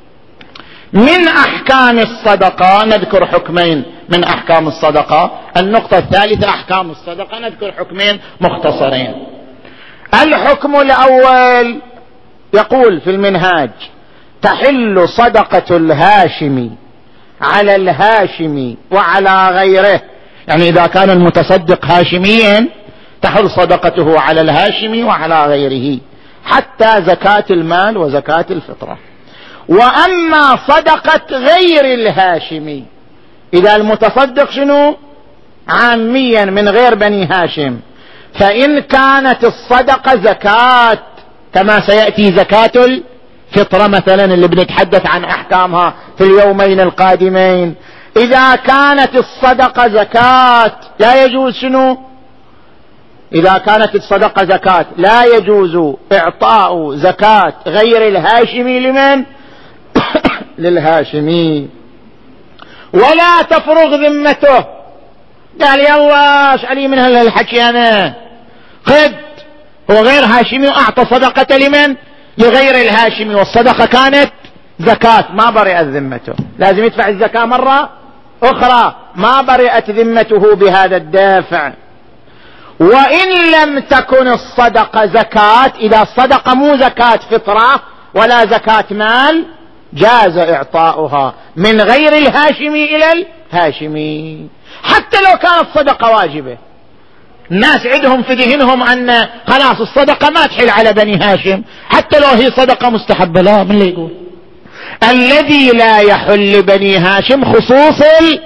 من أحكام الصدقة نذكر حكمين من أحكام الصدقة. النقطة الثالثة أحكام الصدقة، نذكر حكمين مختصرين. الحكم الأول يقول في المنهاج تحل صدقة الهاشمي على الهاشمي وعلى غيره، يعني إذا كان المتصدق هاشميا تحل صدقته على الهاشمي وعلى غيره حتى زكاة المال وزكاة الفطرة. وأما صدقة غير الهاشمي، إذا المتصدق شنو؟ عاميا من غير بني هاشم، فإن كانت الصدقة زكاة كما سيأتي زكاة الفطرة مثلا اللي بنتحدث عن أحكامها في اليومين القادمين، إذا كانت الصدقة زكاة لا يجوز شنو؟ إذا كانت الصدقة زكاة لا يجوز إعطاء زكاة غير الهاشمي لمن؟ للهاشمي. ولا تفرغ ذمته، قال يلا ايش علي من هالحكي انا، خذ، هو غير هاشمي واعطى صدقة لمن؟ لغير الهاشمي، والصدقة كانت زكاة، ما برئت ذمته، لازم يدفع الزكاة مرة اخرى، ما برئت ذمته بهذا الدافع. وإن لم تكن الصدقة زكاة، إذا الصدقة مو زكاة فطرة ولا زكاة مال، جاز إعطاؤها من غير الهاشمي إلى الهاشمي، حتى لو كانت صدقة واجبة. الناس عندهم في ذهنهم أن خلاص الصدقة ما تحل على بني هاشم حتى لو هي صدقة مستحبة، لا، من اللي يقول الذي لا يحل بني هاشم خصوص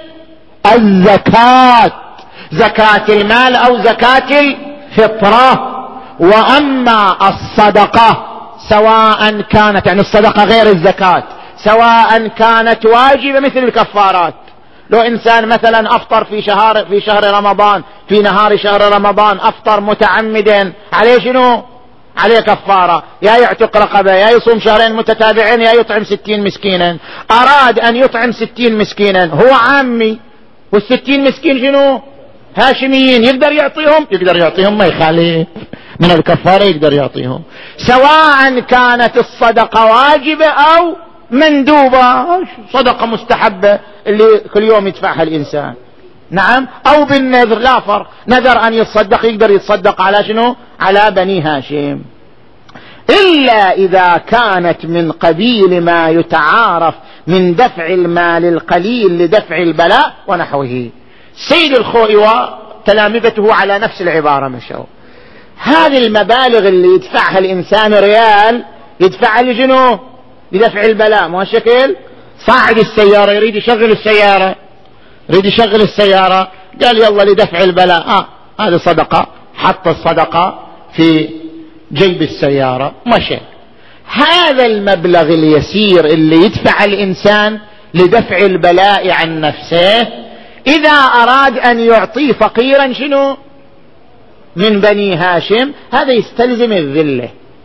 الزكاة، زكاة المال أو زكاة الفطرة. وأما الصدقة سواء كانت، يعني الصدقة غير الزكاة، سواء كانت واجبة مثل الكفارات، لو إنسان مثلا أفطر في شهر رمضان، في نهار شهر رمضان أفطر متعمدا، عليه شنو؟ عليه كفارة، يا يعتق رقبة، يا يصوم شهرين متتابعين، يا يطعم 60 مسكينا. أراد أن يطعم 60 مسكينا، هو عامي، وال60 مسكين شنو؟ هاشميين، يقدر يعطيهم؟ يقدر يعطيهم، ما يخالف من الكفارة، يقدر يعطيهم، سواء كانت الصدقة واجبة أو مندوبة، صدقة مستحبة اللي كل يوم يدفعها الإنسان، نعم، أو بالنذر، لا فرق، نذر أن يتصدق يقدر يتصدق على شنو؟ على بني هاشم، إلا إذا كانت من قبيل ما يتعارف من دفع المال القليل لدفع البلاء ونحوه. سيد الخوئي وتلامذته على نفس العبارة مشوا. هذه المبالغ اللي يدفعها الإنسان ريال يدفعها لجنو؟ لدفع البلاء، مو هالشكل؟ صاعد السيارة يريد يشغل السيارة، يريد يشغل السيارة، قال يلا لدفع البلاء، هذه صدقة، حط الصدقة في جيب السيارة مشى. هذا المبلغ اليسير اللي يدفع الإنسان لدفع البلاء عن نفسه، إذا أراد أن يعطي فقيرا شنو من بني هاشم، هذا يستلزم الذلة.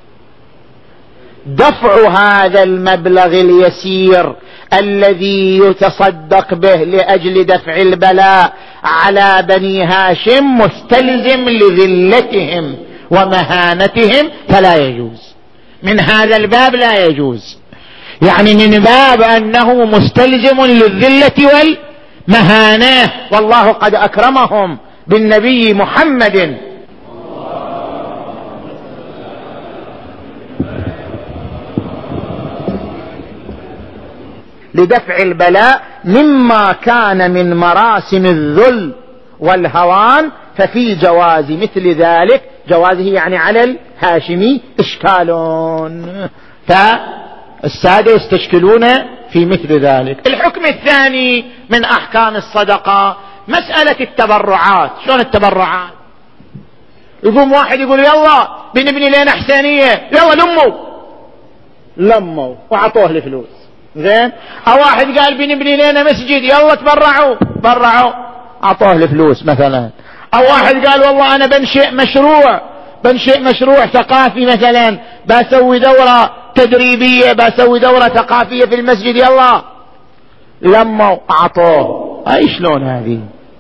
دفع هذا المبلغ اليسير الذي يتصدق به لأجل دفع البلاء على بني هاشم مستلزم لذلتهم ومهانتهم، فلا يجوز. من هذا الباب لا يجوز، يعني من باب أنه مستلزم للذلة والمهانة، والله قد أكرمهم بالنبي محمد لدفع البلاء مما كان من مراسم الذل والهوان، ففي جواز مثل ذلك، جوازه يعني على الهاشمي إشكال، فالسادة يستشكلون في مثل ذلك. الحكم الثاني من أحكام الصدقة مسألة التبرعات. شلون التبرعات؟ يقوم واحد يقول يلا بنبني لنا حسينية، يلا لموا وعطوه الفلوس، زين. او واحد قال بنبني لنا مسجد، يلا تبرعوا اعطوه الفلوس مثلا. او واحد قال والله انا بنشئ مشروع ثقافي مثلا، بسوي دورة تدريبية، بسوي دورة ثقافية في المسجد، يلا لموا اعطوه. اي شلون هذه؟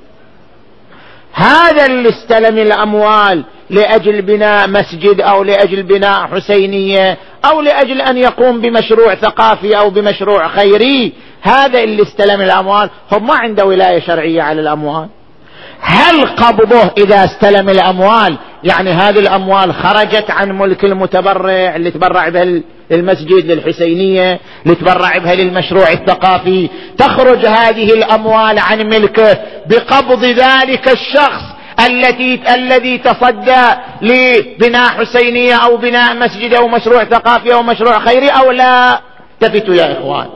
هذا اللي استلم الاموال لأجل بناء مسجد أو لأجل بناء حسينية أو لأجل أن يقوم بمشروع ثقافي أو بمشروع خيري، هذا اللي استلم الأموال هو ما عنده ولاية شرعية على الأموال. هل قبضه إذا استلم الأموال، يعني هذه الأموال خرجت عن ملك المتبرع اللي تبرع بها للمسجد للحسينية، اللي تبرع بها للمشروع الثقافي، تخرج هذه الأموال عن ملكه بقبض ذلك الشخص الذي تصدى لبناء حسينية أو بناء مسجد أو مشروع ثقافي أو مشروع خيري، أو لا؟ تفتوا يا إخوان.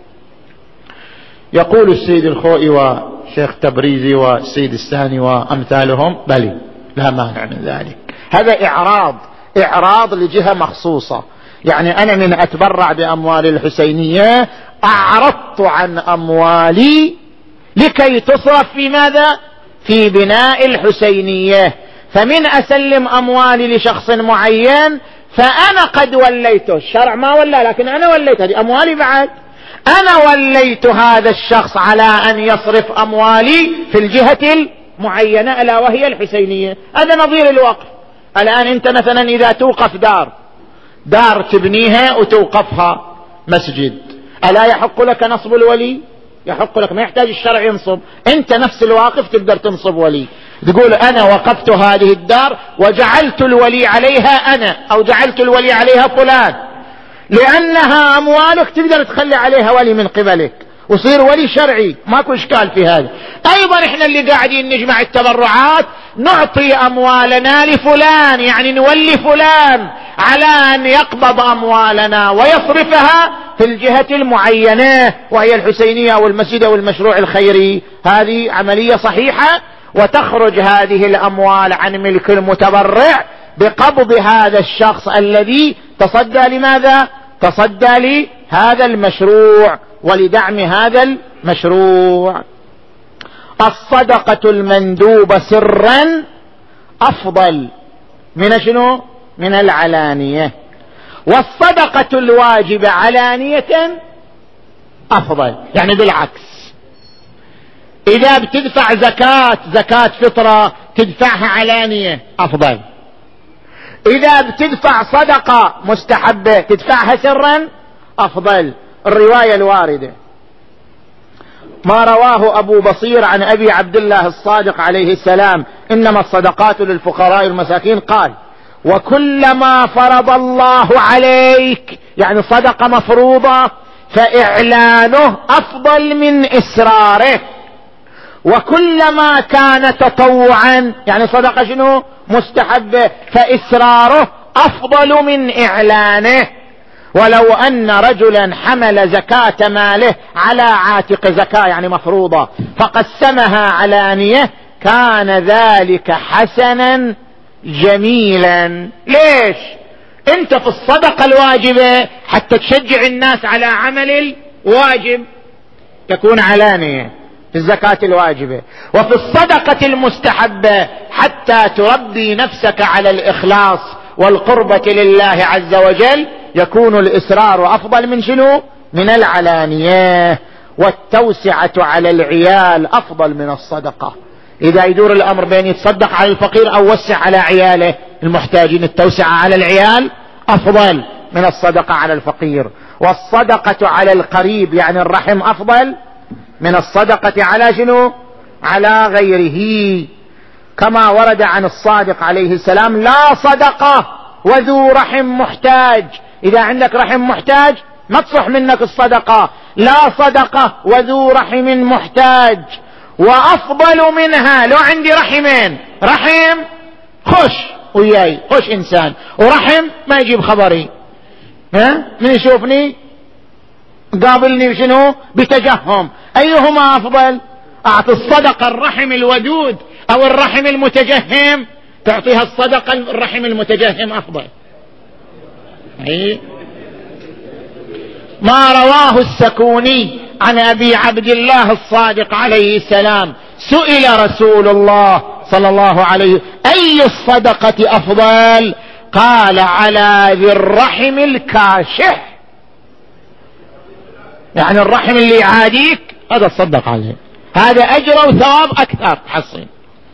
يقول السيد الخوئي وشيخ تبريزي والسيد الثاني وأمثالهم بلي لا مانع من ذلك. هذا إعراض لجهة مخصوصة، يعني أنا من أتبرع بأموال الحسينية أعرضت عن أموالي لكي تصرف في ماذا؟ في بناء الحسينية. فمن أسلم أموالي لشخص معين فأنا قد وليته، الشرع ما ولا، لكن أنا وليت هذه أموالي بعد، أنا وليت هذا الشخص على أن يصرف أموالي في الجهة المعينة ألا وهي الحسينية. هذا نظير الوقف. الآن أنت مثلا إذا توقف دار تبنيها وتوقفها مسجد، ألا يحق لك نصب الولي؟ يحق لك، ما يحتاج الشرع ينصب، أنت نفس الواقف تقدر تنصب ولي، تقول أنا وقفت هذه الدار وجعلت الولي عليها أنا، أو جعلت الولي عليها فلان، لأنها أموالك تقدر تخلي عليها ولي من قبلك وصير ولي شرعي، ماكو إشكال في هذا. أيضا إحنا اللي قاعدين نجمع التبرعات نعطي أموالنا لفلان، يعني نولي فلان على أن يقبض أموالنا ويصرفها في الجهة المعينة وهي الحسينية أو المسجد أو المشروع الخيري، هذه عملية صحيحة، وتخرج هذه الأموال عن ملك المتبرع بقبض هذا الشخص الذي تصدى لماذا؟ تصدى لهذا المشروع ولدعم هذا المشروع. الصدقة المندوبة سرا أفضل من شنو؟ من العلانية. والصدقة الواجبة علانية أفضل، يعني بالعكس، إذا بتدفع زكاة فطرة تدفعها علانية أفضل، إذا بتدفع صدقة مستحبة تدفعها سرا أفضل. الرواية الواردة ما رواه أبو بصير عن أبي عبد الله الصادق عليه السلام إنما الصدقات للفقراء والمساكين، قال: وكلما فرض الله عليك، يعني صدقة مفروضة، فإعلانه أفضل من إسراره، وكلما كان تطوعا، يعني صدقة شنو؟ مستحبة، فإسراره أفضل من إعلانه. ولو أن رجلا حمل زكاة ماله على عاتق زكاة يعني مفروضة فقسمها علانية كان ذلك حسنا جميلا. ليش؟ انت في الصدقة الواجبة حتى تشجع الناس على عمل الواجب تكون علانية في الزكاة الواجبة، وفي الصدقة المستحبة حتى تربي نفسك على الإخلاص والقربة لله عز وجل يكون الإسرار أفضل من شنو؟ من العلانية. والتوسعة على العيال أفضل من الصدقة. إذا يدور الأمر بين يتصدق على الفقير أو وسع على عياله المحتاجين، التوسعة على العيال أفضل من الصدقة على الفقير. والصدقة على القريب يعني الرحم أفضل من الصدقة على شنو؟ على غيره، كما ورد عن الصادق عليه السلام: لا صدقة وذو رحم محتاج. إذا عندك رحم محتاج ما تصح منك الصدقة، لا صدقة وذو رحم محتاج. وأفضل منها لو عندي رحمين، رحم خش وياي، خش إنسان، ورحم ما يجيب خبري، من يشوفني قابلني بشنو؟ بتجهم. أيهما أفضل؟ أعطي الصدقة الرحم الودود أو الرحم المتجهم؟ تعطيها الصدقة الرحم المتجهم أفضل. ما رواه السكوني عن أبي عبد الله الصادق عليه السلام: سئل رسول الله صلى الله عليه وسلم: أي الصدقة أفضل؟ قال: على ذي الرحم الكاشح، يعني الرحم اللي يعاديك هذا تصدق عليه، هذا أجر وثواب أكثر تحصل.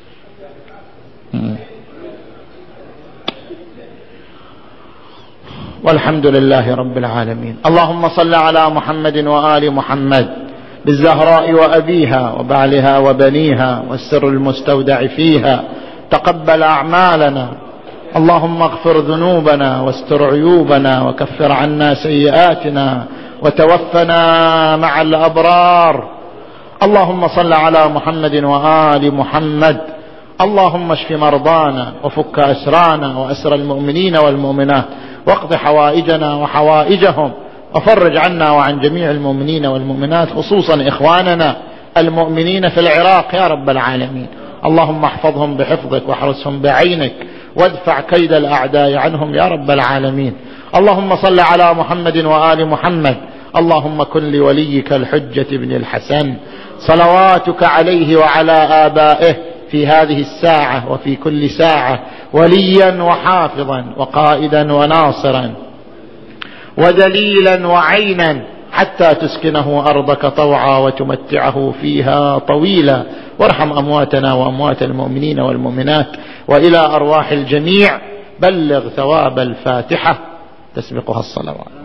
والحمد لله رب العالمين. اللهم صل على محمد وآل محمد بالزهراء وأبيها وبعلها وبنيها والسر المستودع فيها. تقبل أعمالنا، اللهم اغفر ذنوبنا واستر عيوبنا وكفر عنا سيئاتنا وتوفنا مع الأبرار. اللهم صل على محمد وآل محمد. اللهم اشف مرضانا وفك أسرانا وأسر المؤمنين والمؤمنات، واقض حوائجنا وحوائجهم، وفرج عنا وعن جميع المؤمنين والمؤمنات، خصوصا إخواننا المؤمنين في العراق يا رب العالمين. اللهم احفظهم بحفظك واحرسهم بعينك وادفع كيد الأعداء عنهم يا رب العالمين. اللهم صل على محمد وآل محمد. اللهم كن لوليك الحجة بن الحسن صلواتك عليه وعلى آبائه في هذه الساعة وفي كل ساعة وليا وحافظا وقائدا وناصرا ودليلا وعينا حتى تسكنه أرضك طوعا وتمتعه فيها طويلا. وارحم أمواتنا وأموات المؤمنين والمؤمنات. وإلى أرواح الجميع بلغ ثواب الفاتحة تسبقها الصلوات.